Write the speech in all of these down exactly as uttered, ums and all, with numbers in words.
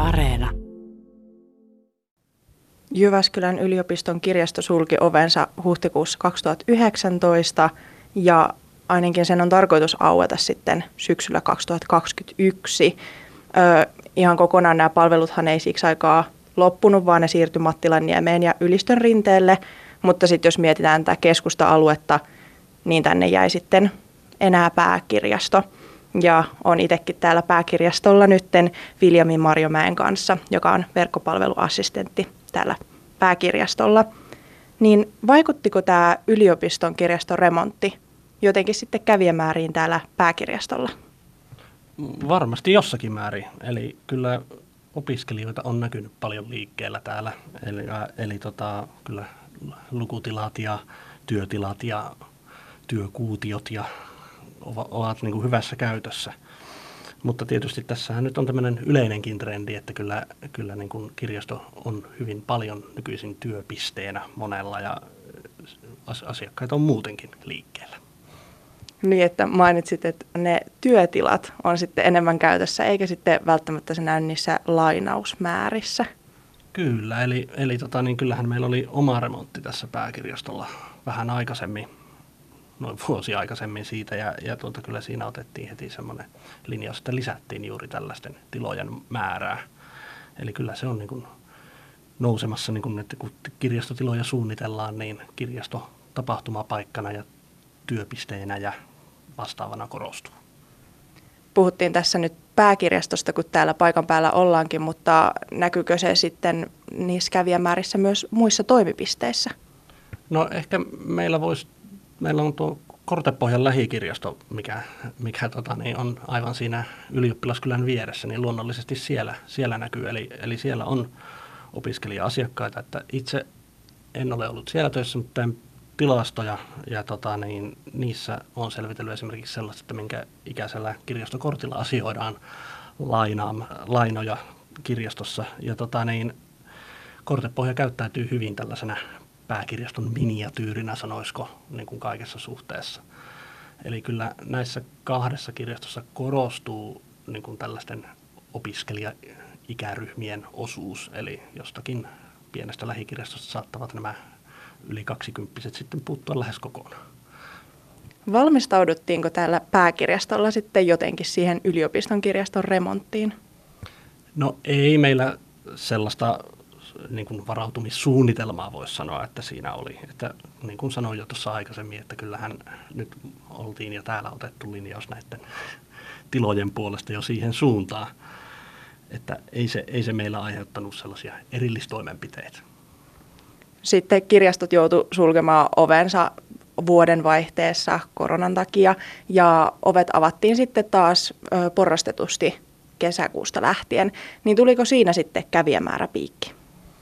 Areena. Jyväskylän yliopiston kirjasto sulki ovensa huhtikuussa kaksituhattayhdeksäntoista ja ainakin sen on tarkoitus aueta sitten syksyllä kaksituhattakaksikymmentäyksi. Ö, ihan kokonaan nämä palveluthan ei siksi aikaa loppunut, vaan ne siirtyi Mattilanniemeen ja Ylistön rinteelle. Mutta sitten jos mietitään tätä keskusta-aluetta, niin tänne jäi sitten enää pääkirjasto. Ja on itsekin täällä pääkirjastolla nytten Viljamin Marjomäen kanssa, joka on verkkopalveluassistentti täällä pääkirjastolla. Niin vaikuttiko tämä yliopiston kirjaston remontti jotenkin sitten kävijämääriin täällä pääkirjastolla? Varmasti jossakin määrin. Eli kyllä opiskelijoita on näkynyt paljon liikkeellä täällä. Eli, eli tota, kyllä lukutilat ja työtilat ja työkuutiot ja ovat niin kuin hyvässä käytössä. Mutta tietysti tässähän nyt on tämmöinen yleinenkin trendi, että kyllä, kyllä niin kuin kirjasto on hyvin paljon nykyisin työpisteenä monella ja asiakkaita on muutenkin liikkeellä. Niin, että mainitsit, että ne työtilat on sitten enemmän käytössä, eikä sitten välttämättä se näy niissä lainausmäärissä. Kyllä, eli, eli tota, niin kyllähän meillä oli oma remontti tässä pääkirjastolla vähän aikaisemmin, noin vuosi aikaisemmin siitä, ja, ja tuota, kyllä siinä otettiin heti semmoinen linjaus, että lisättiin juuri tällaisten tilojen määrää. Eli kyllä se on niin kuin nousemassa, niin kuin, että kun kirjastotiloja suunnitellaan, niin kirjasto tapahtumapaikkana ja työpisteenä ja vastaavana korostuu. Puhuttiin tässä nyt pääkirjastosta, kun täällä paikan päällä ollaankin, mutta näkyykö se sitten niissä kävijämäärissä myös muissa toimipisteissä? No ehkä meillä voisi, meillä on tuo Kortepohjan lähikirjasto, mikä, mikä tota, niin on aivan siinä Ylioppilaskylän vieressä, niin luonnollisesti siellä, siellä näkyy. Eli, eli siellä on opiskelija-asiakkaita, että itse en ole ollut siellä töissä, mutta tilastoja ja tota, niin, niissä on selvitellyt esimerkiksi sellaista, että minkä ikäisellä kirjastokortilla asioidaan lainaam, lainoja kirjastossa. Ja tota, niin, Kortepohja käyttäytyy hyvin tällaisena pääkirjaston miniatyyrinä, sanoisiko, niin kuin kaikessa suhteessa. Eli kyllä näissä kahdessa kirjastossa korostuu niin kuin tällaisten opiskelija-ikäryhmien osuus, eli jostakin pienestä lähikirjastosta saattavat nämä yli kaksikymppiset sitten puuttua lähes kokonaan. Valmistauduttiinko täällä pääkirjastolla sitten jotenkin siihen yliopiston kirjaston remonttiin? No ei meillä sellaista niin kuin varautumissuunnitelmaa voisi sanoa, että siinä oli. Että, niin kuin sanoin jo tuossa aikaisemmin, että kyllähän nyt oltiin ja täällä otettu linjaus näiden tilojen puolesta jo siihen suuntaan, että ei se, ei se meillä aiheuttanut sellaisia erillistoimenpiteitä. Sitten kirjastot joutu sulkemaan ovensa vuoden vaihteessa koronan takia ja ovet avattiin sitten taas ö, porrastetusti kesäkuusta lähtien. Niin tuliko siinä sitten kävijämäärä piikki?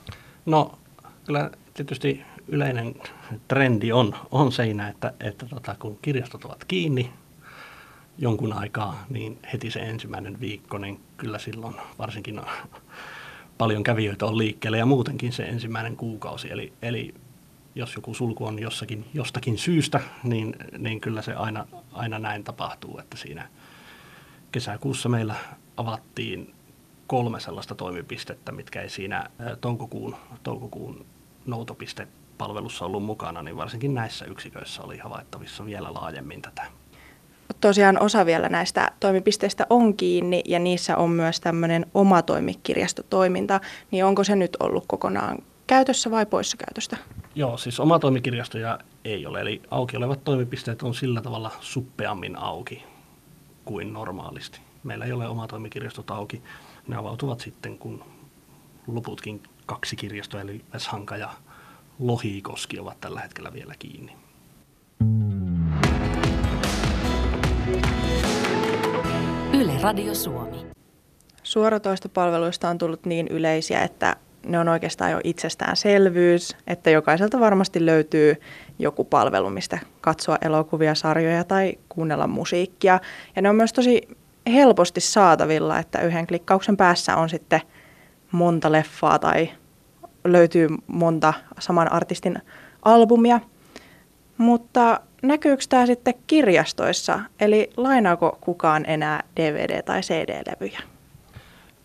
No kyllä tietysti yleinen trendi on, on siinä, että, että tota, kun kirjastot ovat kiinni jonkun aikaa, niin heti se ensimmäinen viikko, niin kyllä silloin varsinkin paljon kävijöitä on liikkeellä ja muutenkin se ensimmäinen kuukausi. Eli, eli jos joku sulku on jossakin, jostakin syystä, niin, niin kyllä se aina, aina näin tapahtuu, että siinä kesäkuussa meillä avattiin kolme sellaista toimipistettä, mitkä ei siinä toukokuun, toukokuun noutopistepalvelussa ollut mukana, niin varsinkin näissä yksiköissä oli havaittavissa vielä laajemmin tätä. Tosiaan osa vielä näistä toimipisteistä on kiinni ja niissä on myös tämmöinen oma toimikirjastotoiminta, niin onko se nyt ollut kokonaan käytössä vai poissa käytöstä? Joo, siis oma toimikirjastoja ei ole, eli auki olevat toimipisteet on sillä tavalla suppeammin auki kuin normaalisti. Meillä ei ole oma toimikirjastot auki. Ne avautuvat sitten, kun loputkin kaksi kirjastoa, eli Veshanka ja Lohikoski, ovat tällä hetkellä vielä kiinni. Yle Radio Suomi. Suoratoistopalveluista on tullut niin yleisiä, että ne on oikeastaan jo itsestäänselvyys, että jokaiselta varmasti löytyy joku palvelu, mistä katsoa elokuvia, sarjoja tai kuunnella musiikkia. Ja ne on myös tosi helposti saatavilla, että yhden klikkauksen päässä on sitten monta leffaa tai löytyy monta saman artistin albumia. Mutta näkyykö tämä sitten kirjastoissa, eli lainaako kukaan enää D V D- tai C D-levyjä?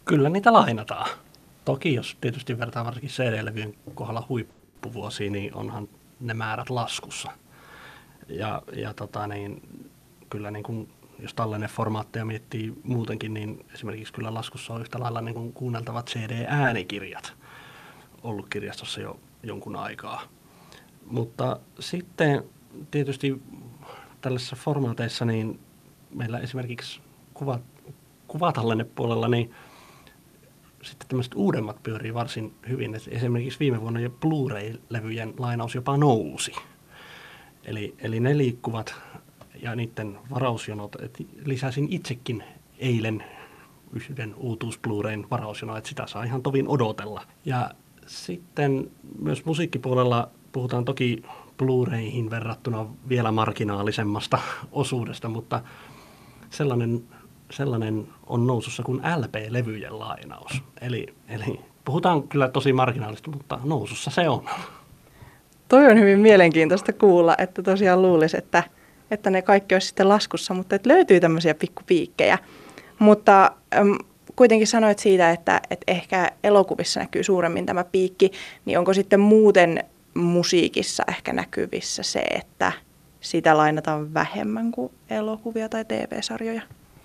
Kyllä niitä lainataan. Toki jos tietysti vertaa varsinkin C D-levyjen kohdalla huippuvuosiin, niin onhan ne määrät laskussa. Ja, ja tota niin, kyllä niin kuin, jos tallenneformaatteja miettii muutenkin, niin esimerkiksi kyllä laskussa on yhtä lailla niin kuin kuunneltavat C D-äänikirjat ollut kirjastossa jo jonkun aikaa. Mutta sitten tietysti tällaisissa formaateissa, niin meillä esimerkiksi kuva, kuvatallennepuolella, niin sitten tämmöiset uudemmat pyörii varsin hyvin. Et esimerkiksi viime vuonna jo Blu-ray-levyjen lainaus jopa nousi. Eli, eli ne liikkuvat ja niiden varausjonot, että lisäsin itsekin eilen yhden uutuus Blu-rayn varausjonon, että sitä saa ihan tovin odotella. Ja sitten myös musiikkipuolella puhutaan toki Blu-rayhin verrattuna vielä marginaalisemmasta osuudesta, mutta sellainen, sellainen on nousussa kuin L P-levyjen lainaus. Eli, eli puhutaan kyllä tosi marginaalista, mutta nousussa se on. Toi on hyvin mielenkiintoista kuulla, että tosiaan luulisi, että, että ne kaikki olisi sitten laskussa, mutta että löytyy tämmöisiä pikkupiikkejä. Mutta äm, kuitenkin sanoit siitä, että, että ehkä elokuvissa näkyy suuremmin tämä piikki, niin onko sitten muuten musiikissa ehkä näkyvissä se, että sitä lainataan vähemmän kuin elokuvia tai T V-sarjoja?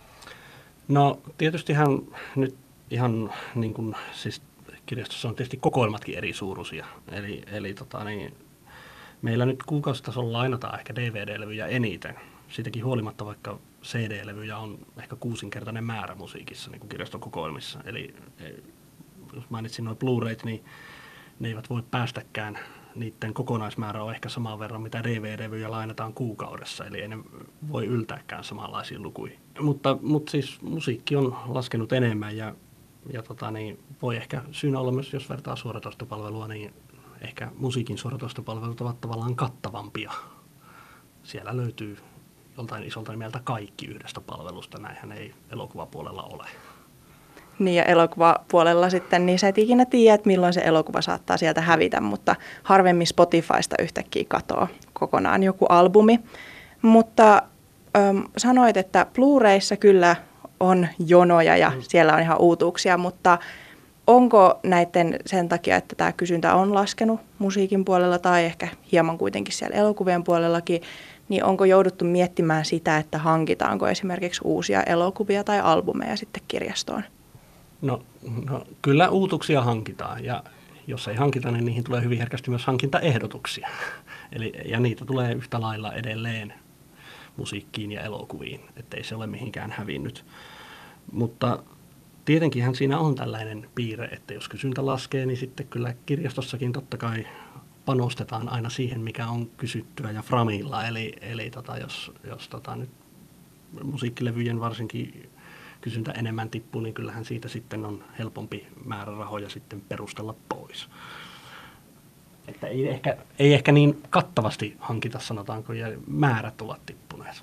No tietystihän nyt ihan niin kuin, siis kirjastossa on tietysti kokoelmatkin eri suuruisia. Eli, eli tota, niin, meillä nyt kuukausitasolla lainataan ehkä D V D-levyjä eniten. Siitäkin huolimatta, vaikka C D-levyjä on ehkä kuusinkertainen määrä musiikissa niin kuin kirjaston kokoelmissa. Eli jos mainitsin nuo Blu-rayt, niin ne eivät voi päästäkään. Niiden kokonaismäärä on ehkä saman verran, mitä D V D-levyjä lainataan kuukaudessa, eli ei ne voi yltääkään samanlaisiin lukuihin. Mutta, mutta siis musiikki on laskenut enemmän ja, ja tota, niin voi ehkä syynä olla myös, jos vertaa suoratoistopalvelua, niin ehkä musiikin suoratoistopalvelut ovat tavallaan kattavampia. Siellä löytyy joltain isolta nimeltä kaikki yhdestä palvelusta, näinhän ei elokuvapuolella ole. Niin ja elokuvapuolella sitten, niin sä et ikinä tiedä, että milloin se elokuva saattaa sieltä hävitä, mutta harvemmin Spotifysta yhtäkkiä katoaa kokonaan joku albumi. Mutta äm, sanoit, että Blu-rayissa kyllä on jonoja ja mm. siellä on ihan uutuuksia, mutta onko näiden sen takia, että tämä kysyntä on laskenut musiikin puolella tai ehkä hieman kuitenkin siellä elokuvien puolellakin, niin onko jouduttu miettimään sitä, että hankitaanko esimerkiksi uusia elokuvia tai albumeja sitten kirjastoon? No, no kyllä uutuksia hankitaan ja jos ei hankita, niin niihin tulee hyvin herkästi myös hankintaehdotuksia. Eli, ja niitä tulee yhtä lailla edelleen musiikkiin ja elokuviin, ettei se ole mihinkään hävinnyt. Mutta tietenkinhän siinä on tällainen piirre, että jos kysyntä laskee, niin sitten kyllä kirjastossakin totta kai panostetaan aina siihen, mikä on kysyttyä ja framilla. Eli, eli tota, jos, jos tota, nyt musiikkilevyjen varsinkin kysyntä enemmän tippuu, niin kyllähän siitä sitten on helpompi määrä rahoja sitten perustella pois. Että ei ehkä, ei ehkä niin kattavasti hankita, sanotaanko, ja määrät ovat tippuneet.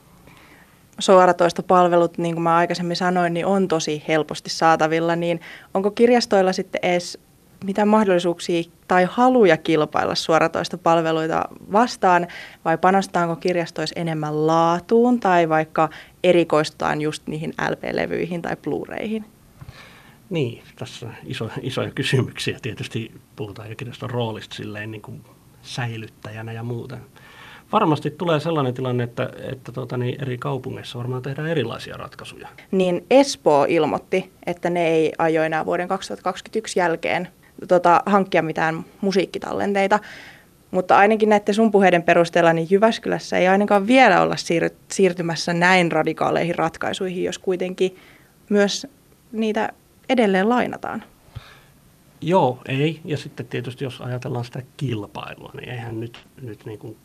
Suoratoistopalvelut, niin kuin mä aikaisemmin sanoin, niin on tosi helposti saatavilla, niin onko kirjastoilla sitten edes mitään mahdollisuuksia tai haluja kilpailla suoratoistopalveluita vastaan, vai panostaanko kirjastoissa enemmän laatuun tai vaikka erikoistutaan just niihin L P-levyihin tai Blu-rayhin? Niin, tässä iso, isoja kysymyksiä. Tietysti puhutaan jo kirjaston roolista silleen niin kuin säilyttäjänä ja muuten. Varmasti tulee sellainen tilanne, että, että tuota, niin eri kaupungeissa varmaan tehdään erilaisia ratkaisuja. Niin Espoo ilmoitti, että ne ei aio enää vuoden kaksituhattakaksikymmentäyksi jälkeen tota, hankkia mitään musiikkitallenteita. Mutta ainakin näiden sun puheiden perusteella niin Jyväskylässä ei ainakaan vielä olla siir- siirtymässä näin radikaaleihin ratkaisuihin, jos kuitenkin myös niitä edelleen lainataan. Joo, ei. Ja sitten tietysti jos ajatellaan sitä kilpailua, niin eihän nyt, nyt niin kuin,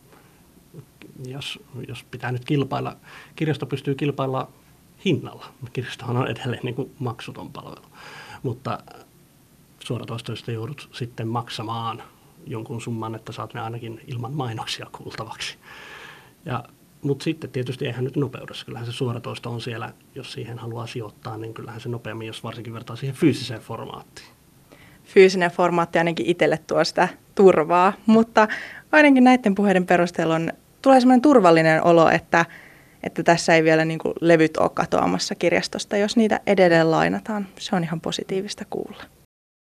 jos, jos pitää nyt kilpailla, kirjasto pystyy kilpailla hinnalla. Kirjastohan on edelleen niin kuin maksuton palvelu, mutta suoratoistoista joudut sitten maksamaan jonkun summan, että saat ne ainakin ilman mainoksia kuultavaksi. Ja, mutta sitten tietysti eihän nyt nopeudessa. Kyllähän se suoratoisto on siellä, jos siihen haluaa sijoittaa, niin kyllähän se nopeammin, jos varsinkin vertaa siihen fyysiseen formaattiin. Fyysinen formaatti ainakin itselle tuo sitä turvaa, mutta ainakin näiden puheiden perusteella on, tulee sellainen turvallinen olo, että, että tässä ei vielä niin kuin levyt ole katoamassa kirjastosta, jos niitä edelleen lainataan. Se on ihan positiivista kuulla.